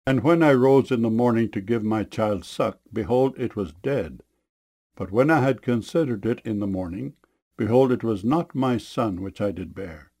And when I rose in the morning to give my child suck, behold, it was dead. But when I had considered it in the morning, behold, it was not my son which I did bear.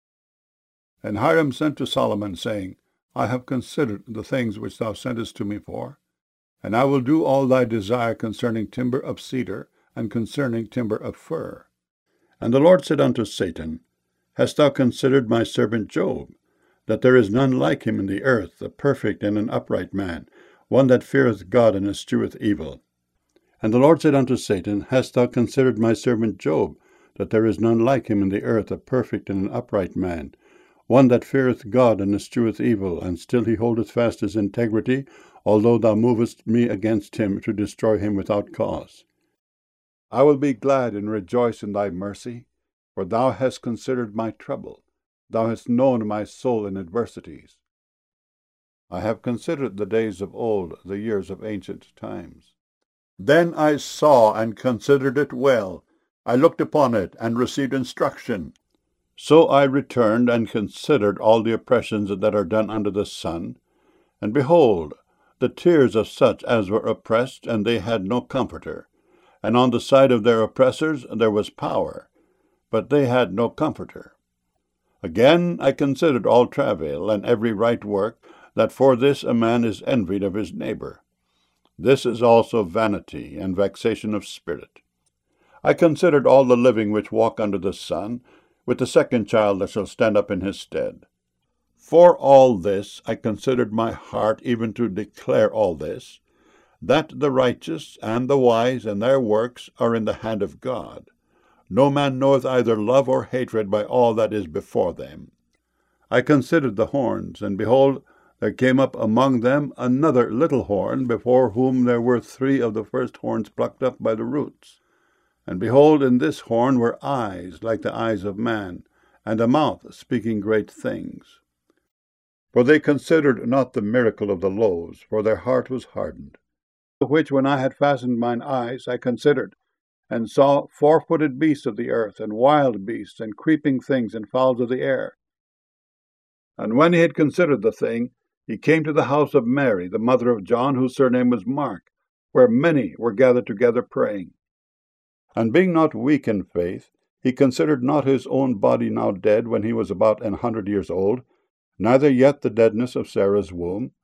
And Hiram sent to Solomon, saying, I have considered the things which thou sentest to me for, and I will do all thy desire concerning timber of cedar, and concerning timber of fir. And the Lord said unto Satan, Hast thou considered my servant Job, that there is none like him in the earth, a perfect and an upright man, one that feareth God and escheweth evil? And the Lord said unto Satan, Hast thou considered my servant Job, that there is none like him in the earth, a perfect and an upright man, one that feareth God and escheweth evil, and still he holdeth fast his integrity, although thou movest me against him to destroy him without cause? I will be glad and rejoice in thy mercy, for thou hast considered my trouble. Thou hast known my soul in adversities. I have considered the days of old, the years of ancient times. Then I saw and considered it well. I looked upon it and received instruction. So I returned and considered all the oppressions that are done under the sun. And behold, the tears of such as were oppressed, and they had no comforter. And on the side of their oppressors there was power, but they had no comforter. Again I considered all travail, and every right work, that for this a man is envied of his neighbor. This is also vanity and vexation of spirit. I considered all the living which walk under the sun, with the second child that shall stand up in his stead. For all this I considered my heart, even to declare all this, that the righteous and the wise and their works are in the hand of God. No man knoweth either love or hatred by all that is before them. I considered the horns, and behold, there came up among them another little horn, before whom there were 3 of the first horns plucked up by the roots. And behold, in this horn were eyes like the eyes of man, and a mouth speaking great things. For they considered not the miracle of the loaves, for their heart was hardened. Which when I had fastened mine eyes, I considered, and saw 4-footed beasts of the earth, and wild beasts, and creeping things, and fowls of the air. And when he had considered the thing, he came to the house of Mary, the mother of John, whose surname was Mark, where many were gathered together praying. And being not weak in faith, he considered not his own body now dead when he was about 100 years old, neither yet the deadness of Sarah's womb.